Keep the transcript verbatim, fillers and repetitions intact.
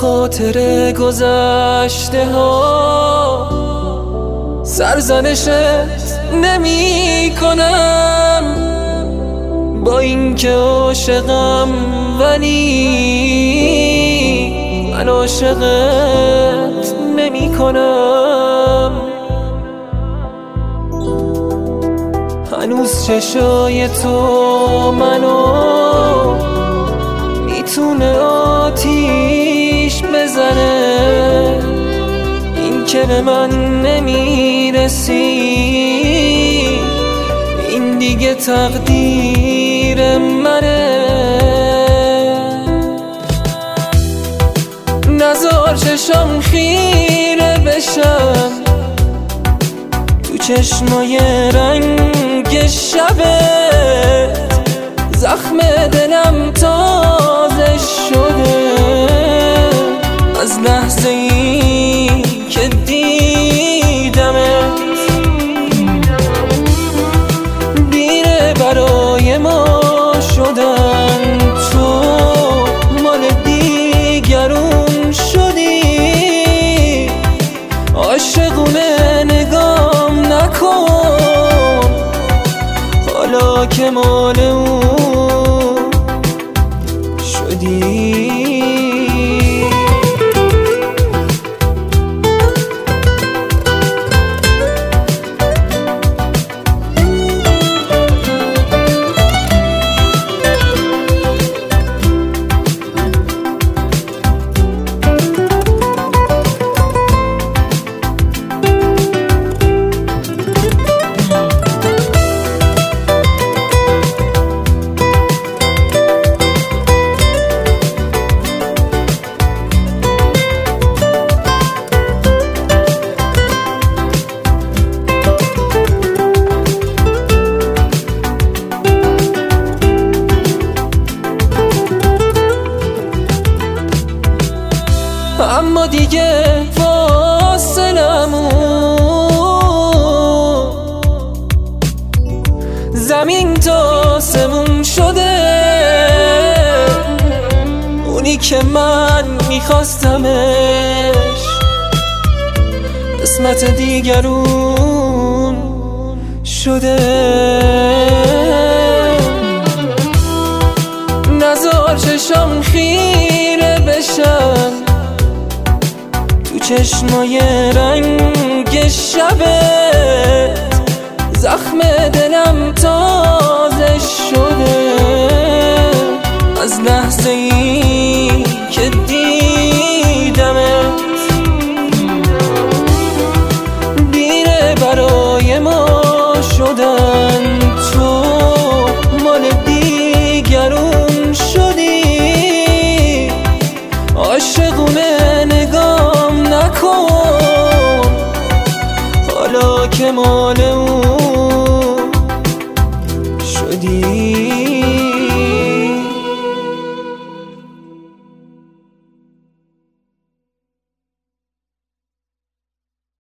خاطر گذشته ها سرزنشت نمی کنم، با اینکه عاشقم ولی من عاشقت نمی کنم. هنوز چشای تو منو میتونه آتیش بزنه، این که به من نمیرسی این دیگه تقدیر منه. نزار چشام خیره بشم تو چشمای رنگ شبت، زخم دلم تازه شده از لحظه ای که دیدمت. دیره برای ما شدن، تو مال دیگرون شدی، عاشقونه نگام نکن حالا که مال اون شدی. اما دیگه فاصلمون زمین تا سمون شده، اونی که من میخواستمش قسمت دیگرون شده. نزار چشام خیره بشم تو چشمای رنگ شبت، زخم دلم تازه شده از لحظه ای که دیدمت. دیره برای ما شدن، تو مال دیگرون شدی، عاشقونه نگام نکن حالا که مال